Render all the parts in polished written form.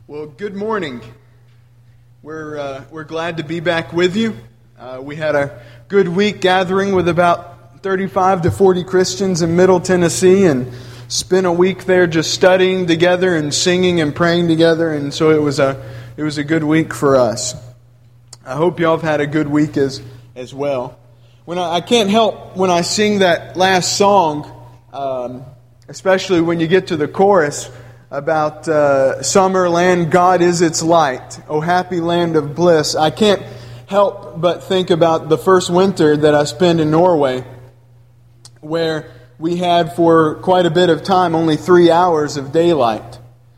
Well, good morning. We're glad to be back with you. We had a good week gathering with about 35 to 40 Christians in Middle Tennessee and spent a week there just studying together and singing and praying together, and so it was a good week for us. I hope y'all have had a good week as well. I can't help when I sing that last song, especially when you get to the chorus about summer land, God is its light, oh happy land of bliss. I can't help but think about the first winter that I spent in Norway, where we had for quite a bit of time only 3 hours of daylight.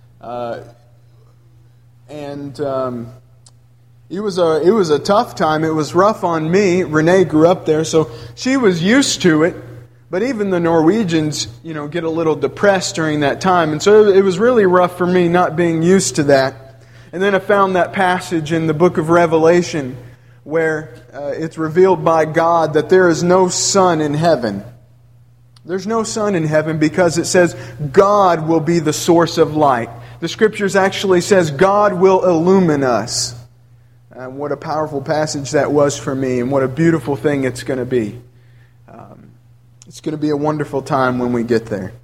It was a tough time. It was rough on me. Renee grew up there, so she was used to it. But even the Norwegians, get a little depressed during that time. And so it was really rough for me not being used to that. And then I found that passage in the book of Revelation where it's revealed by God that there is no sun in heaven. There's no sun in heaven because it says God will be the source of light. The Scriptures actually says God will illumine us. And what a powerful passage that was for me, and what a beautiful thing it's going to be. It's going to be a wonderful time when we get there.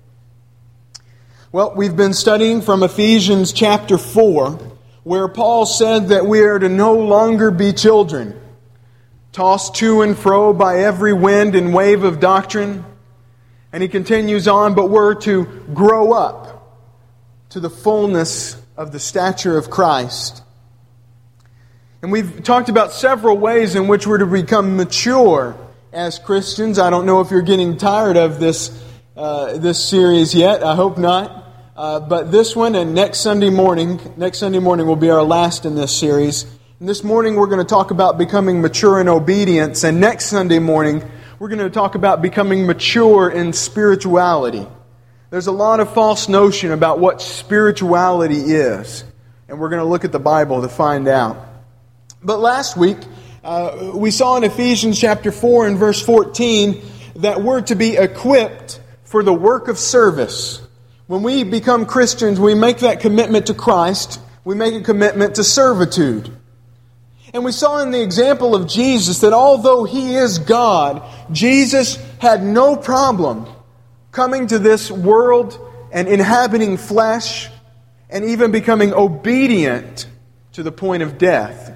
Well, we've been studying from Ephesians chapter 4, where Paul said that we are to no longer be children, tossed to and fro by every wind and wave of doctrine. And he continues on, but we're to grow up to the fullness of the stature of Christ. And we've talked about several ways in which we're to become mature as Christians. I don't know if you're getting tired of this series yet. I hope not. But this one and next Sunday morning will be our last in this series. And this morning we're going to talk about becoming mature in obedience. And next Sunday morning we're going to talk about becoming mature in spirituality. There's a lot of false notion about what spirituality is. And we're going to look at the Bible to find out. But last week, we saw in Ephesians chapter 4 and verse 14 that we're to be equipped for the work of service. When we become Christians, we make that commitment to Christ. We make a commitment to servitude. And we saw in the example of Jesus that although He is God, Jesus had no problem coming to this world and inhabiting flesh and even becoming obedient to the point of death.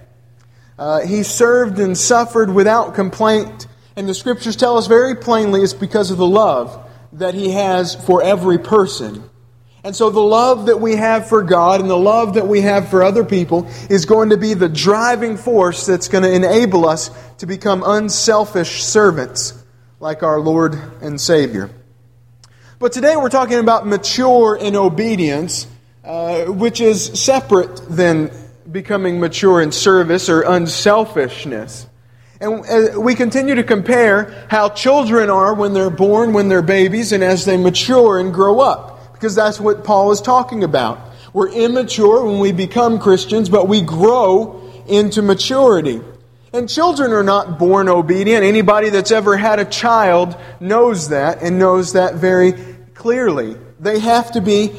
He served and suffered without complaint. And the Scriptures tell us very plainly it's because of the love that He has for every person. And so the love that we have for God and the love that we have for other people is going to be the driving force that's going to enable us to become unselfish servants like our Lord and Savior. But today we're talking about mature in obedience, which is separate than becoming mature in service or unselfishness. And we continue to compare how children are when they're born, when they're babies, and as they mature and grow up. Because that's what Paul is talking about. We're immature when we become Christians, but we grow into maturity. And children are not born obedient. Anybody that's ever had a child knows that, and knows that very clearly. They have to be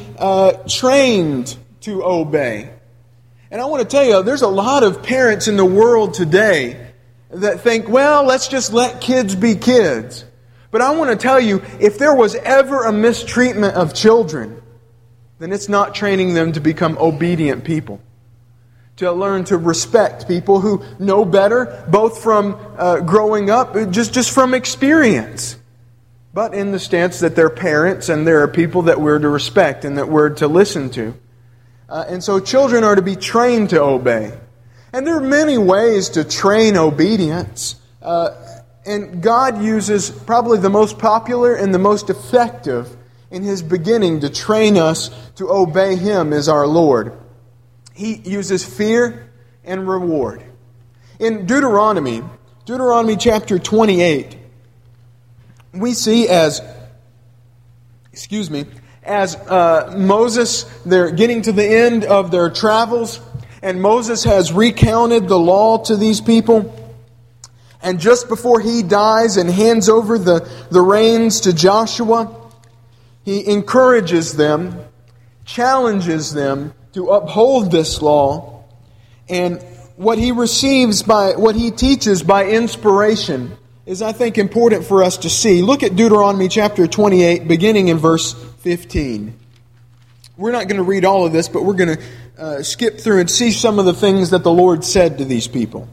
trained to obey. And I want to tell you, there's a lot of parents in the world today that think, well, let's just let kids be kids. But I want to tell you, if there was ever a mistreatment of children, then it's not training them to become obedient people. To learn to respect people who know better, both from growing up, just from experience. But in the stance that they're parents and there are people that we're to respect and that we're to listen to. And so children are to be trained to obey. And there are many ways to train obedience. And God uses probably the most popular and the most effective in His beginning to train us to obey Him as our Lord. He uses fear and reward. In Deuteronomy chapter 28, we see as Moses, they're getting to the end of their travels, and Moses has recounted the law to these people. And just before he dies and hands over the reins to Joshua, he encourages them, challenges them to uphold this law, and what he teaches by inspiration is, I think, important for us to see. Look at Deuteronomy chapter 28, beginning in verse 15. We're not going to read all of this, but we're going to skip through and see some of the things that the Lord said to these people.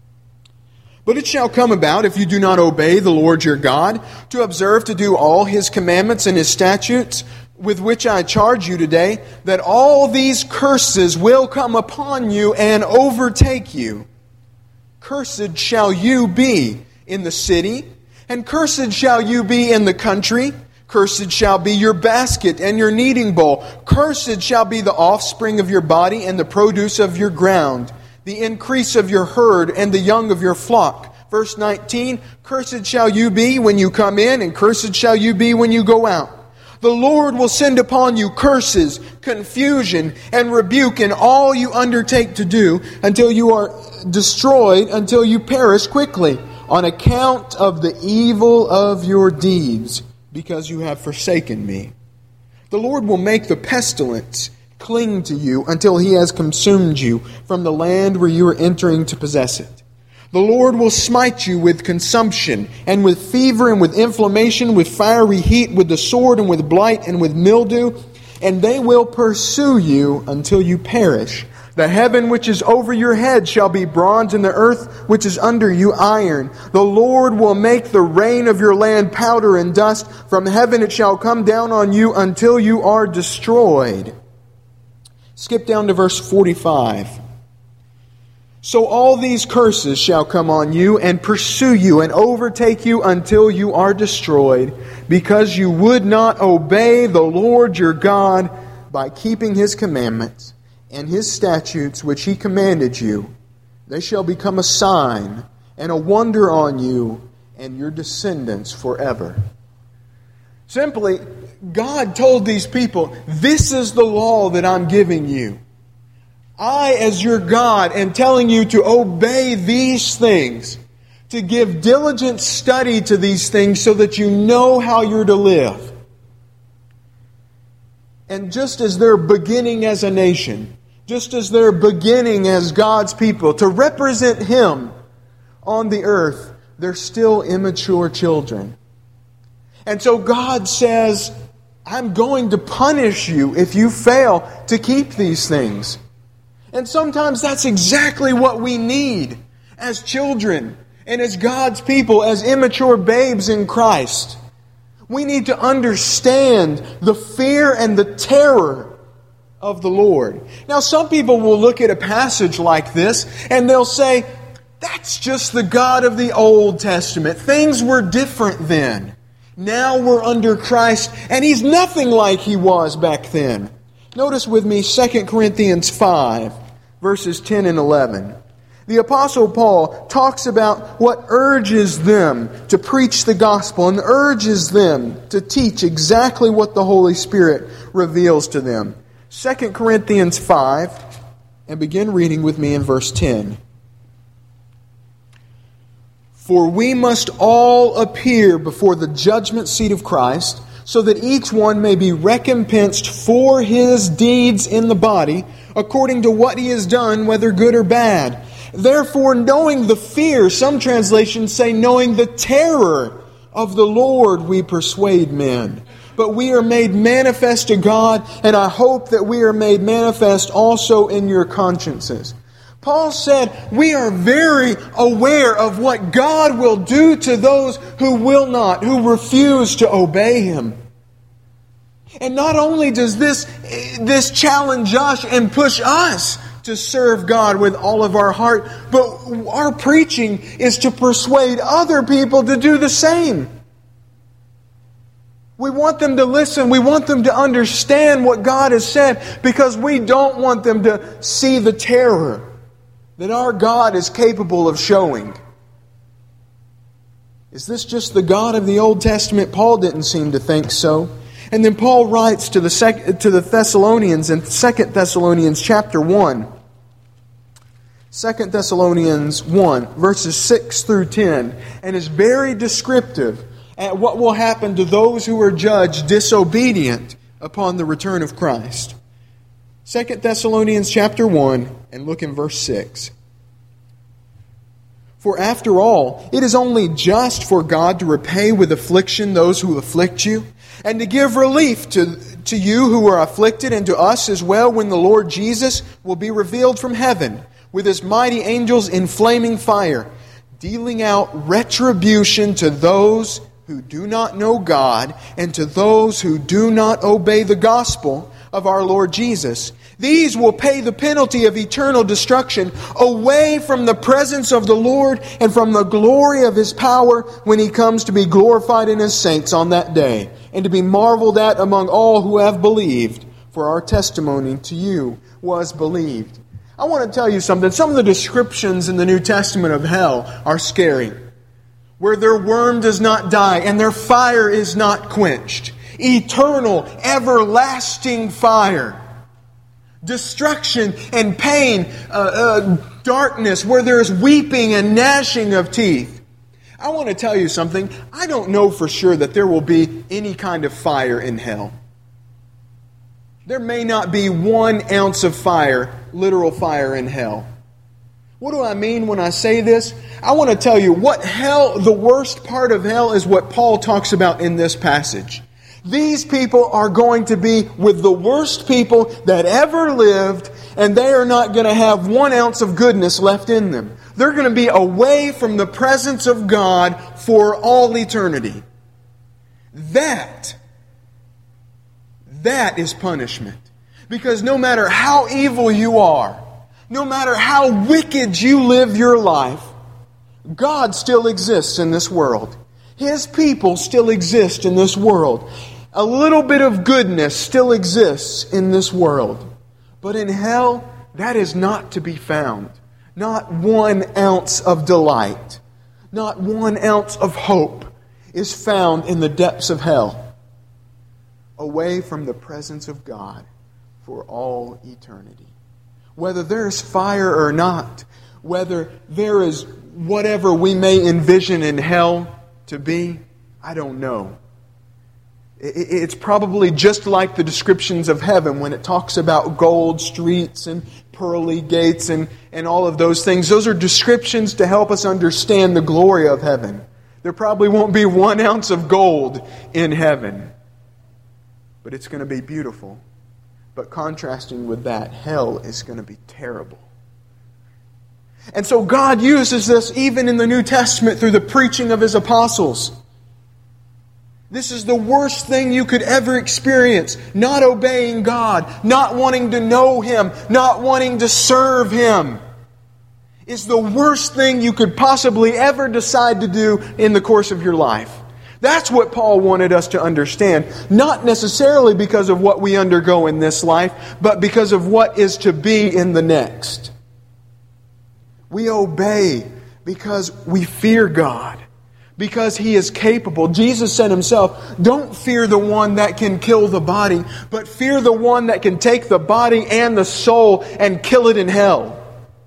But it shall come about, if you do not obey the Lord your God, to observe to do all His commandments and His statutes, with which I charge you today, that all these curses will come upon you and overtake you. Cursed shall you be in the city, and cursed shall you be in the country. Cursed shall be your basket and your kneading bowl. Cursed shall be the offspring of your body and the produce of your ground, the increase of your herd and the young of your flock. Verse 19, cursed shall you be when you come in, and cursed shall you be when you go out. The Lord will send upon you curses, confusion, and rebuke in all you undertake to do, until you are destroyed, until you perish quickly, on account of the evil of your deeds, because you have forsaken me. The Lord will make the pestilence cling to you until He has consumed you from the land where you are entering to possess it. The Lord will smite you with consumption, and with fever, and with inflammation, with fiery heat, with the sword, and with blight, and with mildew, and they will pursue you until you perish. The heaven which is over your head shall be bronze, and the earth which is under you iron. The Lord will make the rain of your land powder and dust. From heaven it shall come down on you until you are destroyed. Skip down to verse 45. So all these curses shall come on you and pursue you and overtake you until you are destroyed, because you would not obey the Lord your God by keeping His commandments and His statutes which He commanded you. They shall become a sign and a wonder on you and your descendants forever. Simply, God told these people, this is the law that I'm giving you. I, as your God, am telling you to obey these things, to give diligent study to these things so that you know how you're to live. And just as they're beginning as a nation, just as they're beginning as God's people to represent Him on the earth, they're still immature children. And so God says, I'm going to punish you if you fail to keep these things. And sometimes that's exactly what we need as children and as God's people, as immature babes in Christ. We need to understand the fear and the terror of the Lord. Now, some people will look at a passage like this and they'll say, that's just the God of the Old Testament. Things were different then. Now we're under Christ, and He's nothing like He was back then. Notice with me 2 Corinthians 5, verses 10 and 11. The Apostle Paul talks about what urges them to preach the gospel and urges them to teach exactly what the Holy Spirit reveals to them. 2 Corinthians 5, and begin reading with me in verse 10. For we must all appear before the judgment seat of Christ, so that each one may be recompensed for his deeds in the body, according to what he has done, whether good or bad. Therefore, knowing the fear, some translations say knowing the terror of the Lord, we persuade men. But we are made manifest to God, and I hope that we are made manifest also in your consciences. Paul said, we are very aware of what God will do to those who will not, who refuse to obey Him. And not only does this challenge us and push us to serve God with all of our heart, but our preaching is to persuade other people to do the same. We want them to listen. We want them to understand what God has said, because we don't want them to see the terror that our God is capable of showing. Is this just the God of the Old Testament? Paul didn't seem to think so. And then Paul writes to the Thessalonians in 2 Thessalonians chapter 1. 2 Thessalonians 1, verses 6 through 10, and is very descriptive at what will happen to those who are judged disobedient upon the return of Christ. 2 Thessalonians chapter 1, and look in verse 6. For after all, it is only just for God to repay with affliction those who afflict you, and to give relief to you who are afflicted, and to us as well when the Lord Jesus will be revealed from heaven with His mighty angels in flaming fire, dealing out retribution to those who do not know God and to those who do not obey the gospel of our Lord Jesus. These will pay the penalty of eternal destruction away from the presence of the Lord and from the glory of His power when He comes to be glorified in His saints on that day, and to be marveled at among all who have believed, for our testimony to you was believed. I want to tell you something. Some of the descriptions in the New Testament of hell are scary. Where their worm does not die and their fire is not quenched. Eternal, everlasting fire. Destruction and pain, darkness, where there is weeping and gnashing of teeth. I want to tell you something. I don't know for sure that there will be any kind of fire in hell. There may not be 1 ounce of fire, literal fire in hell. What do I mean when I say this? I want to tell you the worst part of hell is what Paul talks about in this passage. These people are going to be with the worst people that ever lived, and they are not going to have 1 ounce of goodness left in them. They're going to be away from the presence of God for all eternity. That is punishment. Because no matter how evil you are, no matter how wicked you live your life, God still exists in this world. His people still exist in this world. A little bit of goodness still exists in this world. But in hell, that is not to be found. Not 1 ounce of delight, not 1 ounce of hope is found in the depths of hell. Away from the presence of God for all eternity. Whether there is fire or not, whether there is whatever we may envision in hell to be, I don't know. It's probably just like the descriptions of heaven when it talks about gold streets and pearly gates and all of those things. Those are descriptions to help us understand the glory of heaven. There probably won't be 1 ounce of gold in heaven. But it's going to be beautiful. But contrasting with that, hell is going to be terrible. And so God uses this even in the New Testament through the preaching of His apostles. This is the worst thing you could ever experience. Not obeying God, not wanting to know Him, not wanting to serve Him. It's the worst thing you could possibly ever decide to do in the course of your life. That's what Paul wanted us to understand. Not necessarily because of what we undergo in this life, but because of what is to be in the next. We obey because we fear God. Because He is capable. Jesus said Himself, don't fear the one that can kill the body, but fear the one that can take the body and the soul and kill it in hell.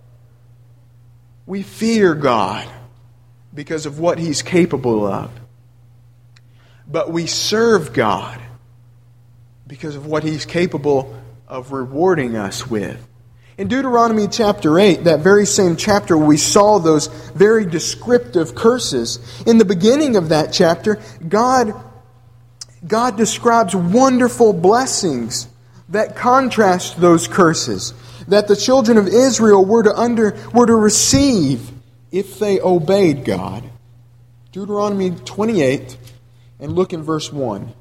We fear God because of what He's capable of. But we serve God because of what He's capable of rewarding us with. In Deuteronomy chapter 8, that very same chapter, we saw those very descriptive curses. In the beginning of that chapter, God describes wonderful blessings that contrast those curses that the children of Israel were to receive if they obeyed God. Deuteronomy 28, and look in verse 1.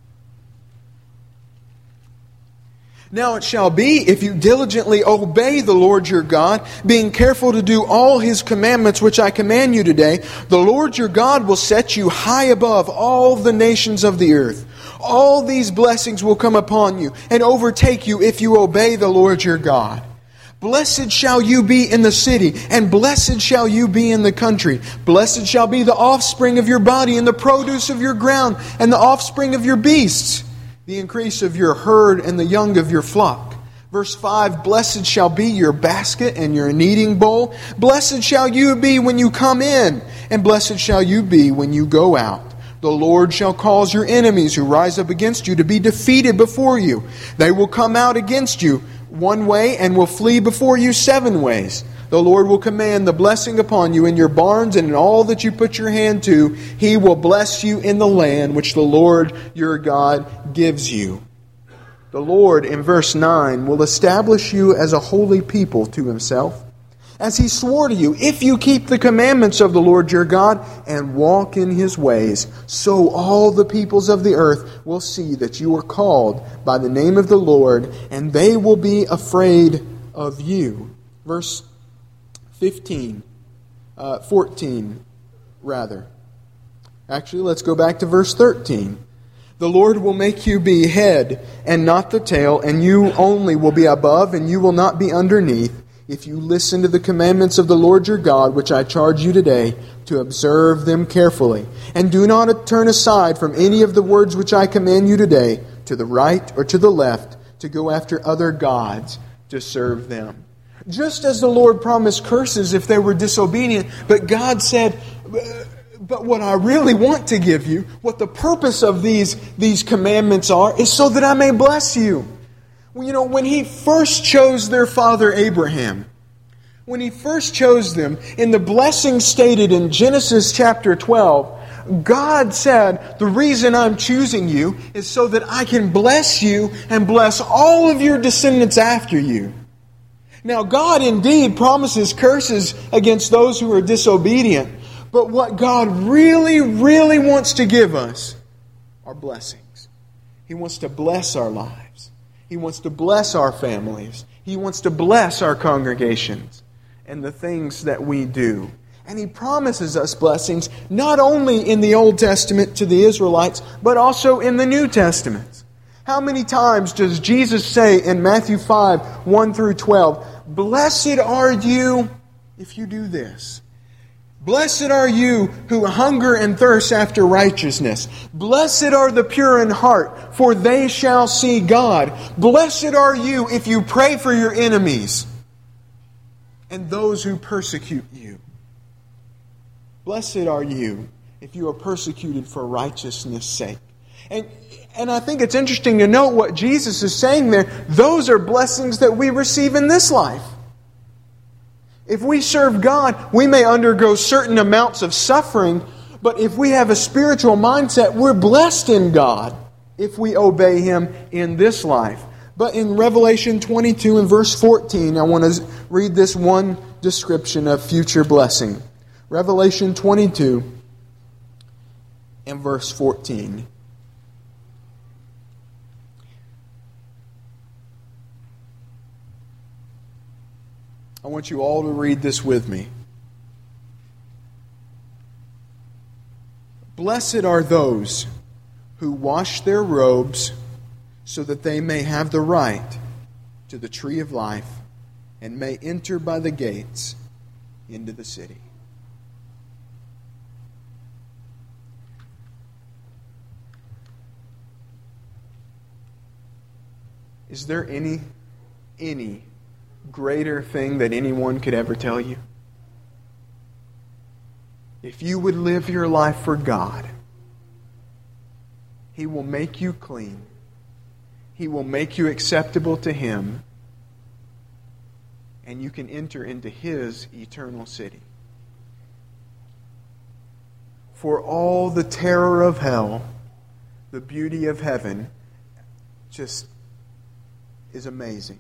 Now it shall be, if you diligently obey the Lord your God, being careful to do all His commandments which I command you today, the Lord your God will set you high above all the nations of the earth. All these blessings will come upon you and overtake you if you obey the Lord your God. Blessed shall you be in the city, and blessed shall you be in the country. Blessed shall be the offspring of your body, and the produce of your ground, and the offspring of your beasts, the increase of your herd, and the young of your flock. Verse 5, blessed shall be your basket and your kneading bowl. Blessed shall you be when you come in, and blessed shall you be when you go out. The Lord shall cause your enemies who rise up against you to be defeated before you. They will come out against you one way and will flee before you 7 ways. The Lord will command the blessing upon you in your barns and in all that you put your hand to. He will bless you in the land which the Lord your God gives you. The Lord, in verse 9, will establish you as a holy people to Himself, as He swore to you, if you keep the commandments of the Lord your God and walk in His ways. So all the peoples of the earth will see that you are called by the name of the Lord, and they will be afraid of you. Verse 14. Actually, let's go back to verse 13. The Lord will make you be head and not the tail, and you only will be above, and you will not be underneath, if you listen to the commandments of the Lord your God, which I charge you today, to observe them carefully. And do not turn aside from any of the words which I command you today, to the right or to the left, to go after other gods to serve them. Just as the Lord promised curses if they were disobedient, but God said, but what I really want to give you, what the purpose of these commandments are, is so that I may bless you. Well, you know, when He first chose their father Abraham, when He first chose them, in the blessing stated in Genesis chapter 12, God said, the reason I'm choosing you is so that I can bless you and bless all of your descendants after you. Now, God indeed promises curses against those who are disobedient, but what God really, really wants to give us are blessings. He wants to bless our lives. He wants to bless our families. He wants to bless our congregations and the things that we do. And He promises us blessings not only in the Old Testament to the Israelites, but also in the New Testament. How many times does Jesus say in Matthew 5, 1 through 12, blessed are you if you do this. Blessed are you who hunger and thirst after righteousness. Blessed are the pure in heart, for they shall see God. Blessed are you if you pray for your enemies and those who persecute you. Blessed are you if you are persecuted for righteousness' sake. And I think it's interesting to note what Jesus is saying there. Those are blessings that we receive in this life. If we serve God, we may undergo certain amounts of suffering, but if we have a spiritual mindset, we're blessed in God if we obey Him in this life. But in Revelation 22 and verse 14, I want to read this one description of future blessing. Revelation 22 and verse 14. I want you all to read this with me. Blessed are those who wash their robes so that they may have the right to the tree of life and may enter by the gates into the city. Is there any greater thing that anyone could ever tell you? If you would live your life for God, He will make you clean. He will make you acceptable to Him. And you can enter into His eternal city. For all the terror of hell, the beauty of heaven just is amazing.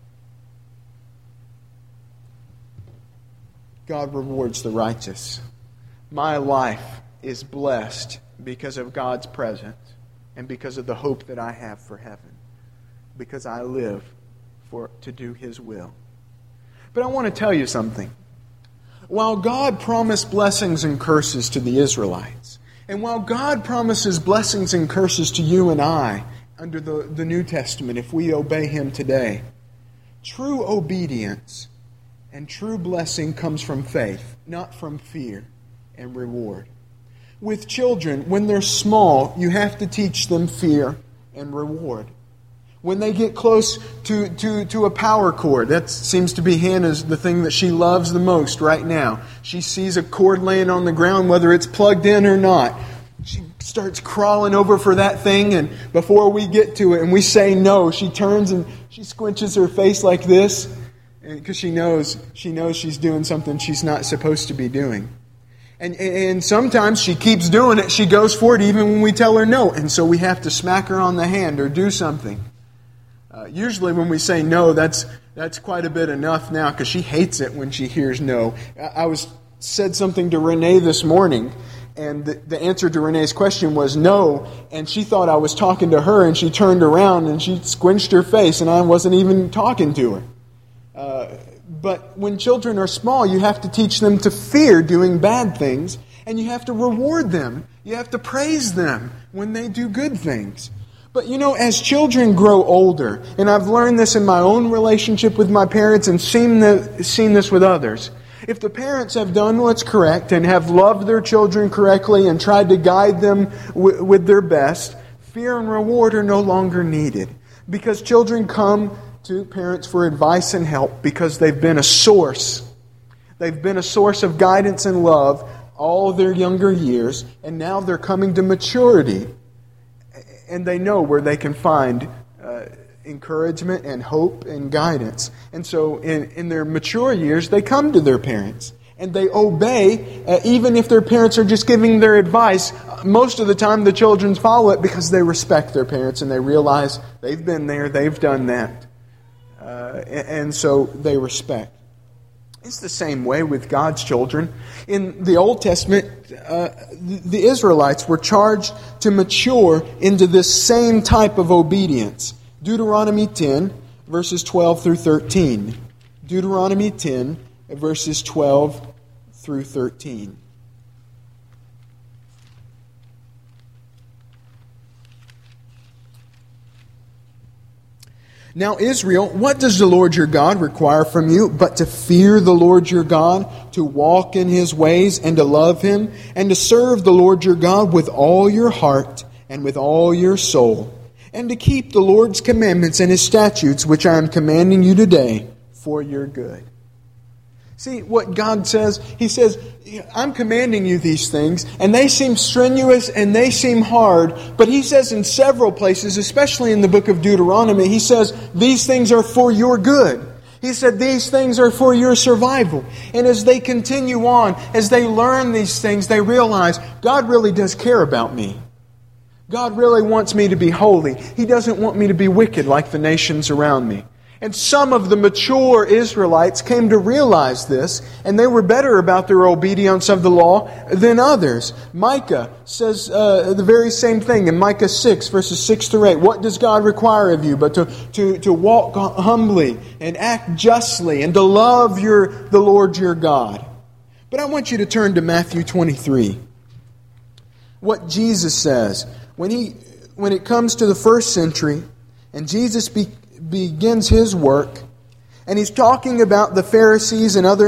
God rewards the righteous. My life is blessed because of God's presence and because of the hope that I have for heaven. Because I live to do His will. But I want to tell you something. While God promised blessings and curses to the Israelites, and while God promises blessings and curses to you and I under the New Testament if we obey Him today, true obedience and true blessing comes from faith, not from fear and reward. With children, when they're small, you have to teach them fear and reward. When they get close to a power cord, that seems to be Hannah's the thing that she loves the most right now. She sees a cord laying on the ground, whether it's plugged in or not. She starts crawling over for that thing, and before we get to it and we say no, she turns and she squinches her face like this because she knows she's doing something she's not supposed to be doing. And sometimes she keeps doing it. She goes for it even when we tell her no. And so we have to smack her on the hand or do something. Usually when we say no, that's quite a bit enough now because she hates it when she hears no. I said something to Renee this morning, and the answer to Renee's question was no. And she thought I was talking to her, and she turned around and she squinched her face, and I wasn't even talking to her. But when children are small, you have to teach them to fear doing bad things, and you have to reward them. You have to praise them when they do good things. But as children grow older, and I've learned this in my own relationship with my parents and seen this with others, if the parents have done what's correct and have loved their children correctly and tried to guide them with their best, fear and reward are no longer needed. Because children come to parents for advice and help because they've been a source. They've been a source of guidance and love all their younger years, and now they're coming to maturity. And they know where they can find encouragement and hope and guidance. And so in their mature years, they come to their parents. And they obey, even if their parents are just giving their advice. Most of the time, the children follow it because they respect their parents and they realize they've been there, they've done that. And so they respect. It's the same way with God's children. In the Old Testament, the Israelites were charged to mature into this same type of obedience. Deuteronomy 10, verses 12 through 13. Deuteronomy 10, verses 12 through 13. Now, Israel, what does the Lord your God require from you but to fear the Lord your God, to walk in His ways and to love Him, and to serve the Lord your God with all your heart and with all your soul, and to keep the Lord's commandments and His statutes, which I am commanding you today, for your good. See what God says? He says, I'm commanding you these things, and they seem strenuous and they seem hard, but He says in several places, especially in the book of Deuteronomy, He says, these things are for your good. He said, these things are for your survival. And as they continue on, as they learn these things, they realize, God really does care about me. God really wants me to be holy. He doesn't want me to be wicked like the nations around me. And some of the mature Israelites came to realize this, and they were better about their obedience of the law than others. Micah says the very same thing in Micah 6, verses 6 through 8. What does God require of you but to walk humbly and act justly and to love the Lord your God? But I want you to turn to Matthew 23. What Jesus says when it comes to the first century, and Jesus begins His work, and He's talking about the Pharisees and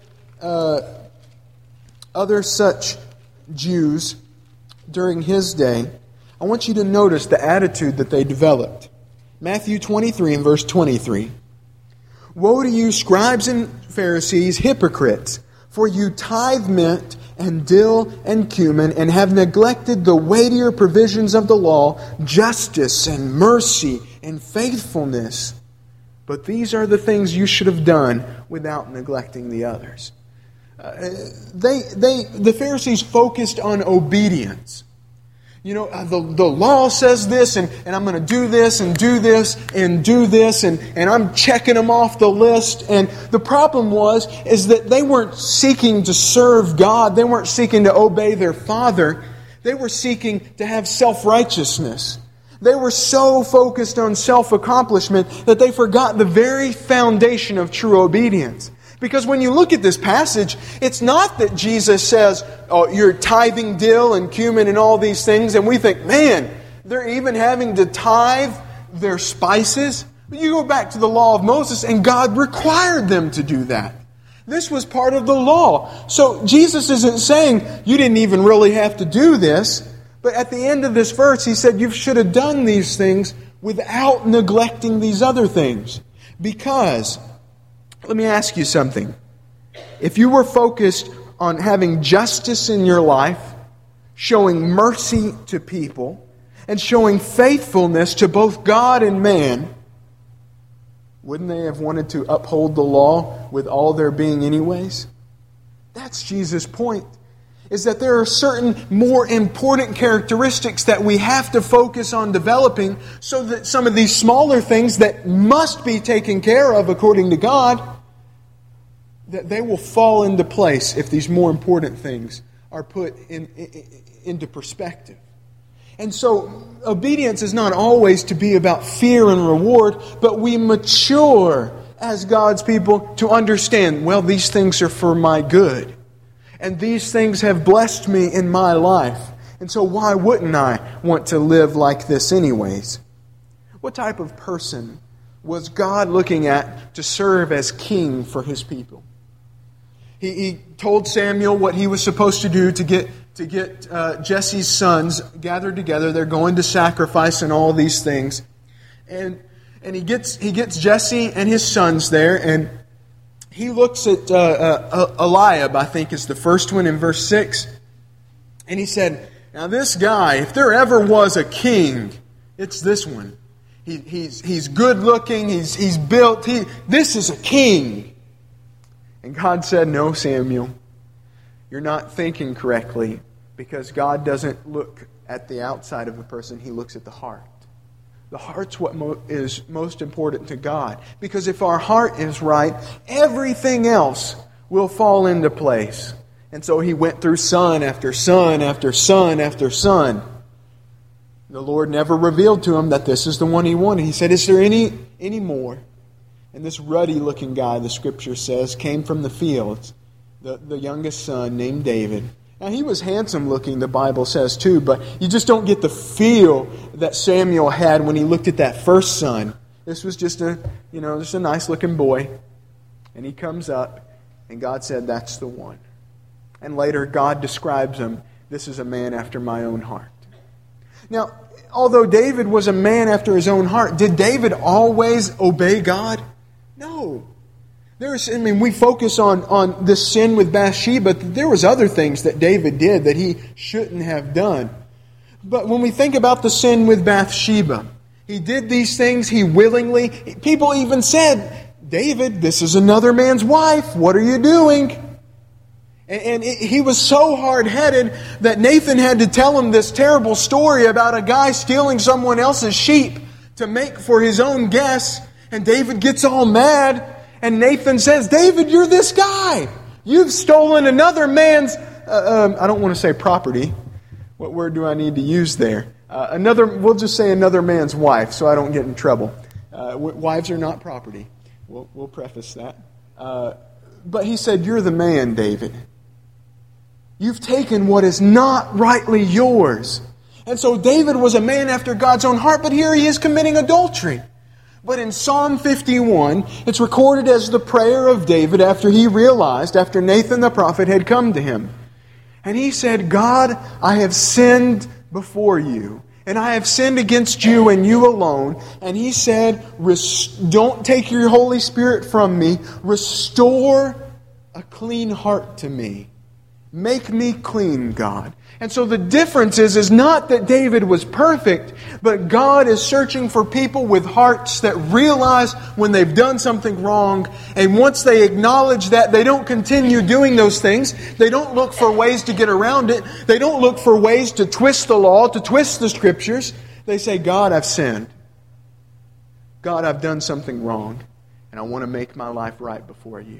other such Jews during His day. I want you to notice the attitude that they developed. Matthew 23 and verse 23. Woe to you, scribes and Pharisees, hypocrites! For you tithe mint and dill and cumin, and have neglected the weightier provisions of the law, justice and mercy and faithfulness. But these are the things you should have done without neglecting the others. The Pharisees focused on obedience. The law says this, and I'm going to do this and do this and do this, and I'm checking them off the list. And the problem is that they weren't seeking to serve God. They weren't seeking to obey their Father. They were seeking to have self-righteousness. They were so focused on self-accomplishment that they forgot the very foundation of true obedience. Because when you look at this passage, it's not that Jesus says, oh, you're tithing dill and cumin and all these things, and we think, man, they're even having to tithe their spices. You go back to the law of Moses, and God required them to do that. This was part of the law. So Jesus isn't saying, you didn't even really have to do this. But at the end of this verse, He said, you should have done these things without neglecting these other things. Because, let me ask you something. If you were focused on having justice in your life, showing mercy to people, and showing faithfulness to both God and man, wouldn't they have wanted to uphold the law with all their being anyways? That's Jesus' point, is that there are certain more important characteristics that we have to focus on developing so that some of these smaller things that must be taken care of according to God, that they will fall into place if these more important things are put into perspective. And so, obedience is not always to be about fear and reward, but we mature as God's people to understand, well, these things are for my good. And these things have blessed me in my life. And so why wouldn't I want to live like this anyways? What type of person was God looking at to serve as king for His people? He told Samuel what he was supposed to do to get Jesse's sons gathered together. They're going to sacrifice and all these things. And he gets Jesse and his sons there, and he looks at Eliab, I think is the first one in verse 6. And he said, now this guy, if there ever was a king, it's this one. He's good looking, he's built, this is a king. And God said, no, Samuel, you're not thinking correctly, because God doesn't look at the outside of a person, He looks at the heart. The heart's what is most important to God. Because if our heart is right, everything else will fall into place. And so He went through son after son after son after son. The Lord never revealed to him that this is the one He wanted. He said, is there any more? And this ruddy-looking guy, the Scripture says, came from the fields, the youngest son named David. Now, he was handsome-looking, the Bible says, too, but you just don't get the feel that Samuel had when he looked at that first son. This was just a nice-looking boy. And he comes up, and God said, that's the one. And later, God describes him, this is a man after my own heart. Now, although David was a man after his own heart, did David always obey God? No. We focus on this sin with Bathsheba, but there was other things that David did that he shouldn't have done. But when we think about the sin with Bathsheba, he did these things, he willingly. People even said, David, this is another man's wife. What are you doing? And he was so hard-headed that Nathan had to tell him this terrible story about a guy stealing someone else's sheep to make for his own guests. And David gets all mad. And Nathan says, David, you're this guy. You've stolen another man's, I don't want to say property. What word do I need to use there? We'll just say another man's wife so I don't get in trouble. Wives are not property. We'll preface that. But he said, you're the man, David. You've taken what is not rightly yours. And so David was a man after God's own heart, but here he is committing adultery. But in Psalm 51, it's recorded as the prayer of David after Nathan the prophet had come to him. And he said, God, I have sinned before you, and I have sinned against you and you alone. And he said, don't take your Holy Spirit from me. Restore a clean heart to me. Make me clean, God. And so the difference is not that David was perfect, but God is searching for people with hearts that realize when they've done something wrong. And once they acknowledge that, they don't continue doing those things. They don't look for ways to get around it. They don't look for ways to twist the law, to twist the Scriptures. They say, God, I've sinned. God, I've done something wrong. And I want to make my life right before you.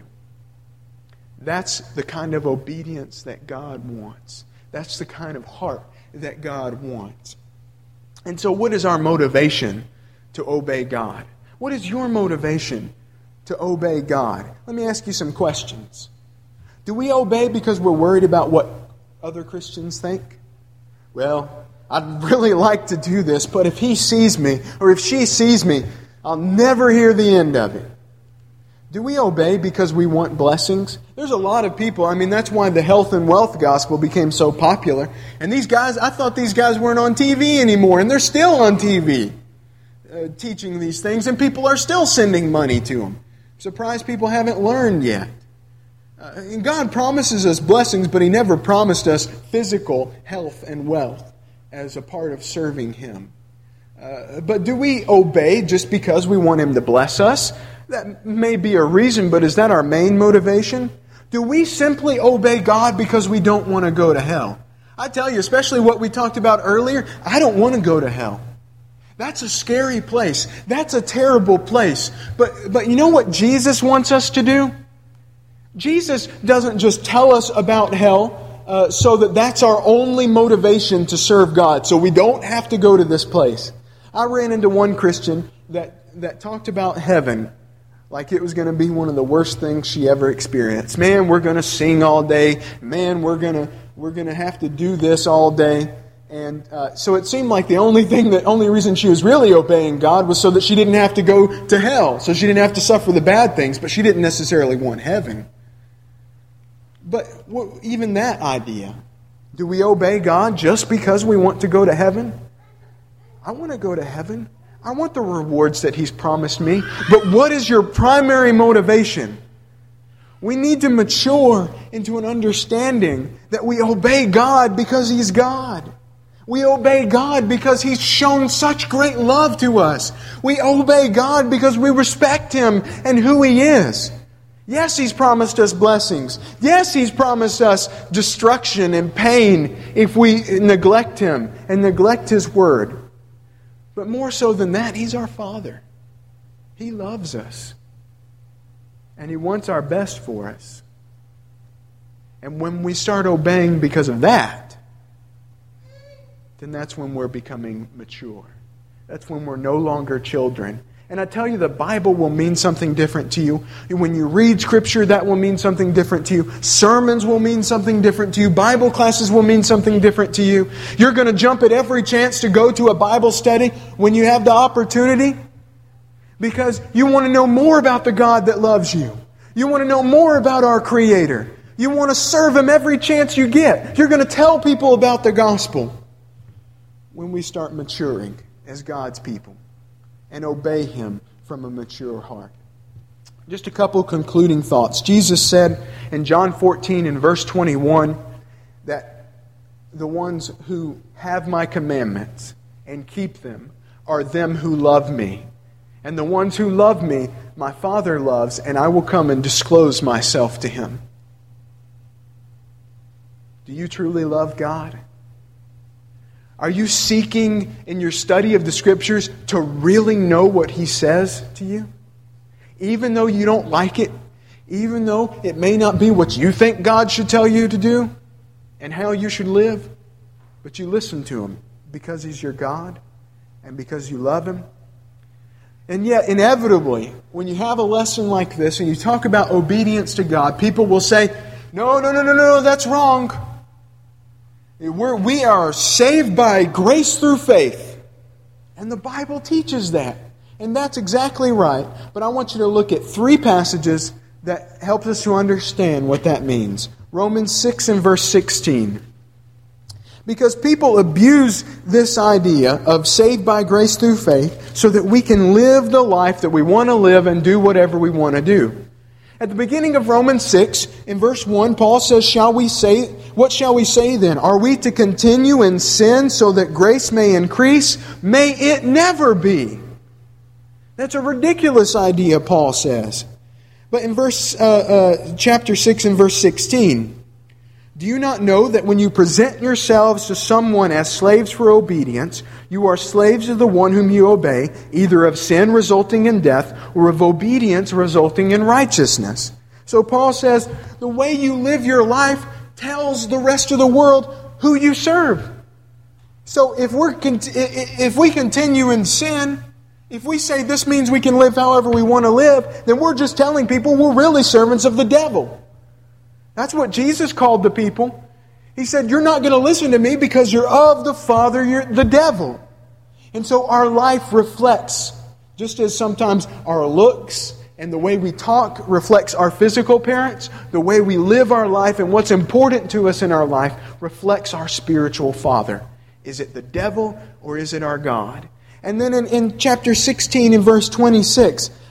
That's the kind of obedience that God wants. That's the kind of heart that God wants. And so what is our motivation to obey God? What is your motivation to obey God? Let me ask you some questions. Do we obey because we're worried about what other Christians think? Well, I'd really like to do this, but if he sees me, or if she sees me, I'll never hear the end of it. Do we obey because we want blessings? There's a lot of people. That's why the health and wealth gospel became so popular. And these guys, I thought these guys weren't on TV anymore, and they're still on TV teaching these things, and people are still sending money to them. I'm surprised people haven't learned yet. And God promises us blessings, but He never promised us physical health and wealth as a part of serving Him. But do we obey just because we want Him to bless us? That may be a reason, but is that our main motivation? Do we simply obey God because we don't want to go to hell? I tell you, especially what we talked about earlier, I don't want to go to hell. That's a scary place. That's a terrible place. But you know what Jesus wants us to do? Jesus doesn't just tell us about hell so that that's our only motivation to serve God, so we don't have to go to this place. I ran into one Christian that talked about heaven like it was going to be one of the worst things she ever experienced. Man, we're going to sing all day. Man, we're going to have to do this all day. And so it seemed like the only reason she was really obeying God was so that she didn't have to go to hell. So she didn't have to suffer the bad things, but she didn't necessarily want heaven. But even that idea, do we obey God just because we want to go to heaven? I want to go to heaven. I want the rewards that He's promised me. But what is your primary motivation? We need to mature into an understanding that we obey God because He's God. We obey God because He's shown such great love to us. We obey God because we respect Him and who He is. Yes, He's promised us blessings. Yes, He's promised us destruction and pain if we neglect Him and neglect His Word. But more so than that, He's our Father. He loves us. And He wants our best for us. And when we start obeying because of that, then that's when we're becoming mature. That's when we're no longer children. And I tell you, the Bible will mean something different to you. When you read Scripture, that will mean something different to you. Sermons will mean something different to you. Bible classes will mean something different to you. You're going to jump at every chance to go to a Bible study when you have the opportunity because you want to know more about the God that loves you. You want to know more about our Creator. You want to serve Him every chance you get. You're going to tell people about the gospel when we start maturing as God's people and obey Him from a mature heart. Just a couple concluding thoughts. Jesus said in John 14 and verse 21 that the ones who have my commandments and keep them are them who love me. And the ones who love me, my Father loves, and I will come and disclose myself to Him. Do you truly love God? Are you seeking in your study of the Scriptures to really know what He says to you? Even though you don't like it, even though it may not be what you think God should tell you to do and how you should live, but you listen to Him because He's your God and because you love Him. And yet, inevitably, when you have a lesson like this and you talk about obedience to God, people will say, no, that's wrong. We are saved by grace through faith. And the Bible teaches that. And that's exactly right. But I want you to look at 3 passages that help us to understand what that means. Romans 6 and verse 16. Because people abuse this idea of saved by grace through faith so that we can live the life that we want to live and do whatever we want to do. At the beginning of Romans 6, in verse 1, Paul says, what shall we say then? Are we to continue in sin so that grace may increase? May it never be. That's a ridiculous idea, Paul says. But in chapter 6 and verse 16, do you not know that when you present yourselves to someone as slaves for obedience, you are slaves of the one whom you obey, either of sin resulting in death or of obedience resulting in righteousness? So Paul says, the way you live your life tells the rest of the world who you serve. So if we continue in sin, if we say this means we can live however we want to live, then we're just telling people we're really servants of the devil. That's what Jesus called the people. He said, you're not going to listen to me because you're of the father, you're the devil. And so our life reflects, just as sometimes our looks and the way we talk reflects our physical appearance, the way we live our life and what's important to us in our life reflects our spiritual father. Is it the devil or is it our God? And then in chapter 16 in verse 26,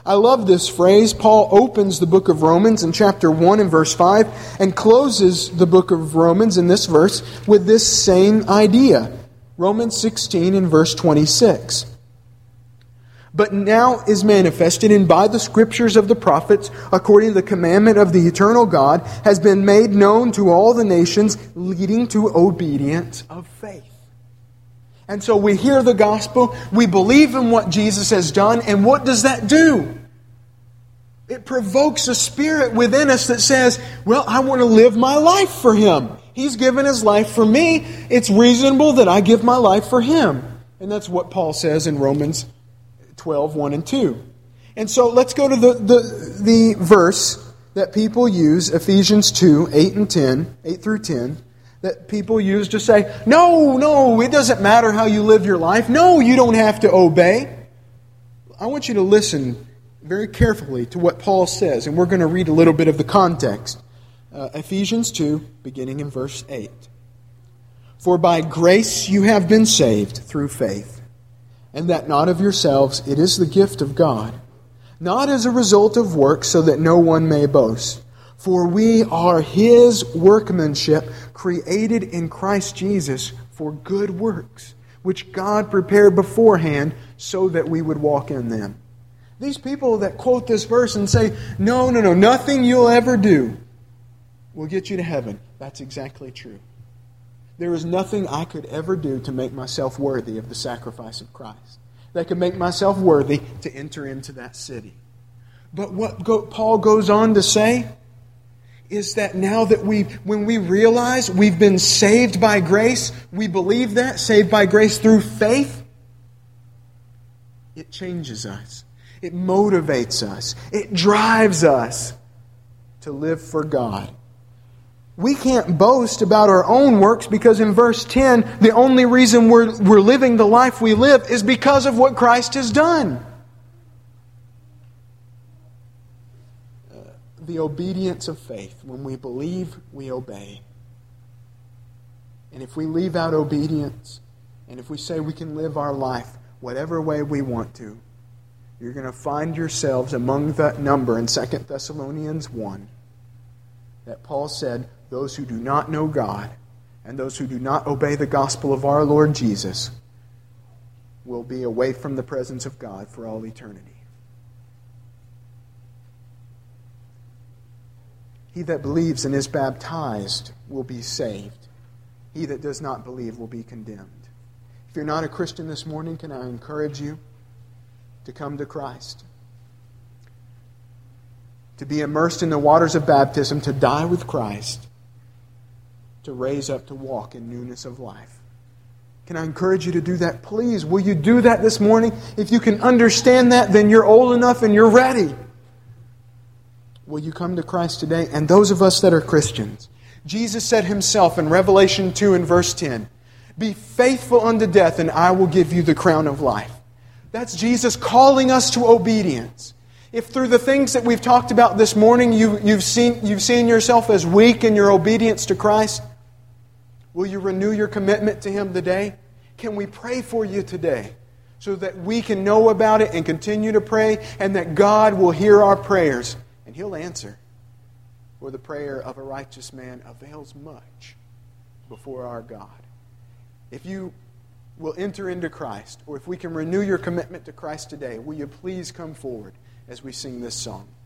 I love this phrase. Paul opens the book of Romans in chapter 1 and verse 5 and closes the book of Romans in this verse with this same idea. Romans 16 and verse 26. But now is manifested, and by the scriptures of the prophets, according to the commandment of the eternal God, has been made known to all the nations, leading to obedience of faith. And so we hear the gospel, we believe in what Jesus has done, and what does that do? It provokes a spirit within us that says, well, I want to live my life for Him. He's given His life for me. It's reasonable that I give my life for Him. And that's what Paul says in Romans 12, 1 and 2. And so let's go to the verse that people use, Ephesians 2, 8 through 10. That people use to say, no, it doesn't matter how you live your life. No, you don't have to obey. I want you to listen very carefully to what Paul says, and we're going to read a little bit of the context. Ephesians 2, beginning in verse 8. For by grace you have been saved through faith, and that not of yourselves, it is the gift of God, not as a result of works, so that no one may boast. For we are His workmanship, created in Christ Jesus for good works, which God prepared beforehand so that we would walk in them. These people that quote this verse and say, no, nothing you'll ever do will get you to heaven. That's exactly true. There is nothing I could ever do to make myself worthy of the sacrifice of Christ, that could make myself worthy to enter into that city. But what Paul goes on to say is that now that when we realize we've been saved by grace, we believe that, saved by grace through faith, it changes us. It motivates us. It drives us to live for God. We can't boast about our own works because in verse 10, the only reason we're living the life we live is because of what Christ has done. The obedience of faith. When we believe, we obey. And if we leave out obedience, and if we say we can live our life whatever way we want to, you're going to find yourselves among that number in 2 Thessalonians 1 that Paul said, those who do not know God and those who do not obey the gospel of our Lord Jesus will be away from the presence of God for all eternity. He that believes and is baptized will be saved. He that does not believe will be condemned. If you're not a Christian this morning, can I encourage you to come to Christ? To be immersed in the waters of baptism, to die with Christ, to raise up to walk in newness of life. Can I encourage you to do that? Please, will you do that this morning? If you can understand that, then you're old enough and you're ready. Will you come to Christ today? And those of us that are Christians, Jesus said Himself in Revelation 2 and verse 10, be faithful unto death and I will give you the crown of life. That's Jesus calling us to obedience. If through the things that we've talked about this morning you've seen yourself as weak in your obedience to Christ, will you renew your commitment to Him today? Can we pray for you today so that we can know about it and continue to pray and that God will hear our prayers and He'll answer? For the prayer of a righteous man avails much before our God. If you will enter into Christ, or if we can renew your commitment to Christ today, will you please come forward as we sing this song?